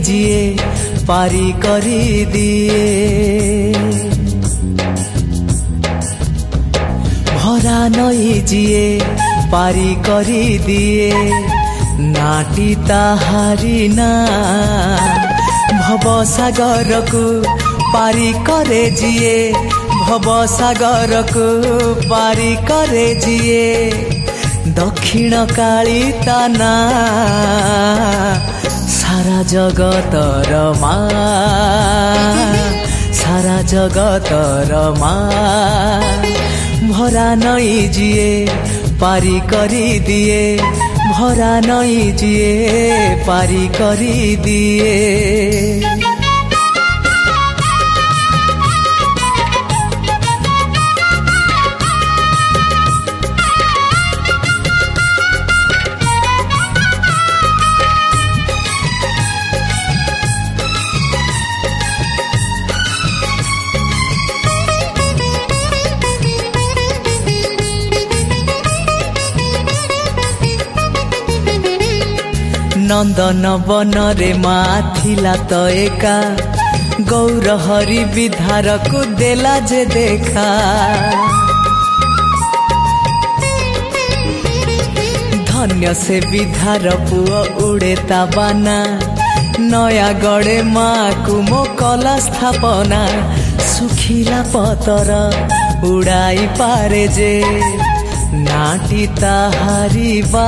जिए पारी करी दिए भरा नई जिए पारी करी दिए नाटी ताहारी ना भव सागर को पारी करे जिए भव सागर को पारी करे जिए दक्षिण काली ताना सारा जगतर माँ सारा जगतर माँ भरा नई जिए पारी करी दिए भरा नई जिए पारी करी दिए नंदन वन रे माथिला तो एका गौर हरि विधार को देला जे देखा धन्य से विधार पुओ उड़े ताबाना नया गड़े माँ को मो कला स्थापना सुखिला पतर उड़ाई पारे जे नाटी ताहारी बा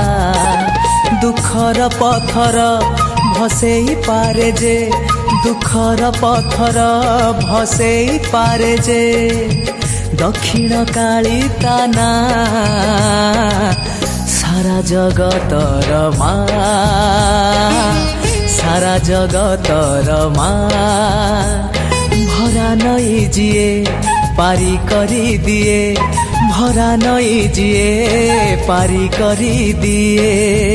दुखर पथर भसेई पारे जे दुखर पथर भसेई पारे जे दक्षिण काली ताना सारा जगतर माँ सारा जगतर माँ भरा नई जिए पारी करी दिए भरा नई जिए पारी करी दिए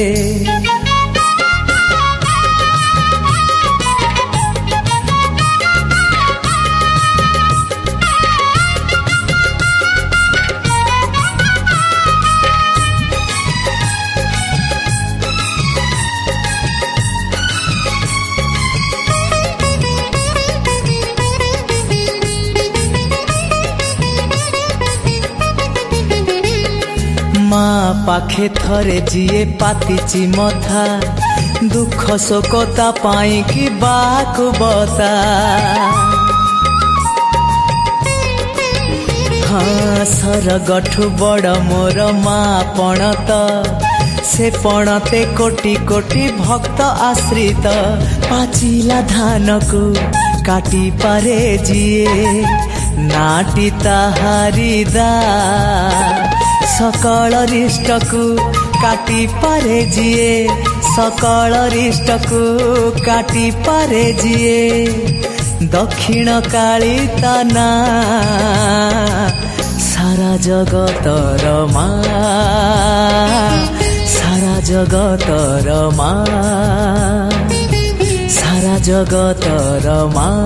माँ पाखे थरे जिए पातिची मथा दुख शोकता पाई कि बाकु बता हाँ सरगठु बड़ मोर माँ पणत से पणते कोटि कोटि भक्त आश्रित पाचिला धान को काटी पारे जिए नाटी ताहारी दा सकल रिष्ट को काटी पारे जिए सकल रिष्ट को काटी पारे जिए दक्षिण काली ताना सारा जगतर माँ सारा जगतर माँ सारा जगतर माँ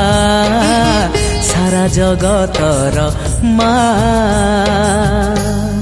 सारा जगतर माँ।